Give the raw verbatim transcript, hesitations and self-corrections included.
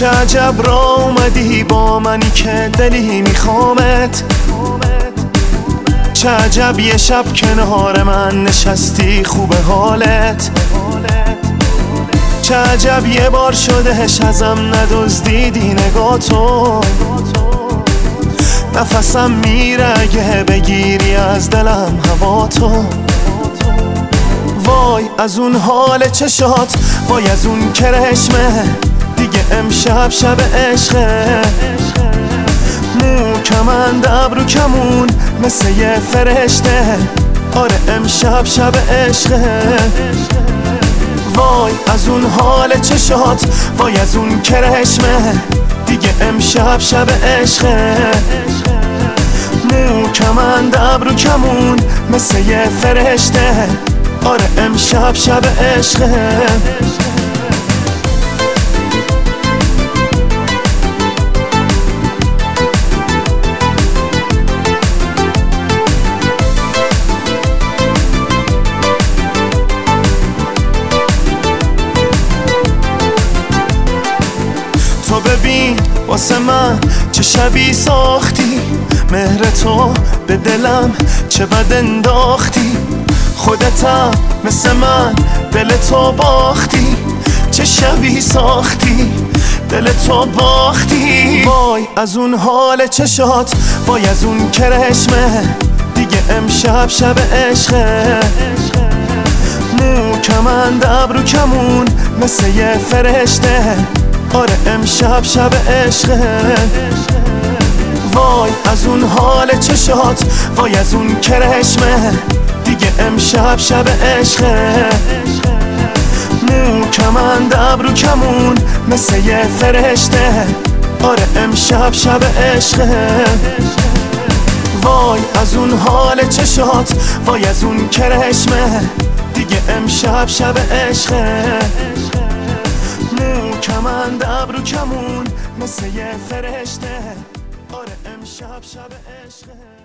چه عجب را اومدی با منی که دلی میخوامت، چه عجب یه شب کنار من نشستی خوب حالت، چه عجب یه بار شدهش ازم ندزدیدی نگاتو، نفسم میره اگه بگیری از دلم هوا تو. وای از اون حال چشات، وای از اون کرشمه، دیگه امشب شب عشقه، مو کمند ابرو کمون مثل یه فرشته، آره امشب شب عشقه. وای از اون حال چشات، وای از اون کرشمه، دیگه امشب شب عشقه، مو کمند ابرو کمون مثل یه فرشته، آره امشب شب عشقه. تو ببین واسه من چه شبی ساختی، مهر تو به دلم چه بد انداختی، خودتم مثل من دل تو باختی، چه شبی ساختی دل تو باختی. وای از اون حال چشات، وای از اون کرشمه، دیگه امشب شب عشقه، مو کمند ابرو کمون مثل یه فرشته، آره امشب شب عشقه. وای از اون حال چشات، وای از اون کرشمه، دیگه امشب شب عشقه، مو کمند ابرو کمون مثل یه فرشته، آره امشب شب عشقه. وای از اون حال چشات، وای از اون کرشمه، دیگه امشب شب عشقه، مو کمند ابرو کمون مثل یه فرشته، آره امشب شب عشقه.